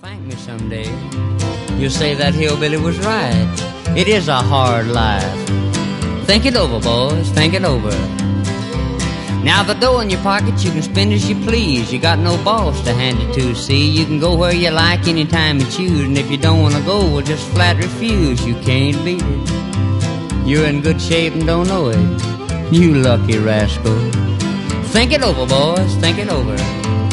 thank me someday. You'll say that hillbilly was right. It is a hard life. Think it over, boys, think it over. Now the dough in your pocket, you can spend as you please. You got no boss to hand it to, see. You can go where you like anytime you choose. And if you don't want to go, well, just flat refuse. You can't beat it. You're in good shape and don't know it. You lucky rascal. Think it over, boys, think it over.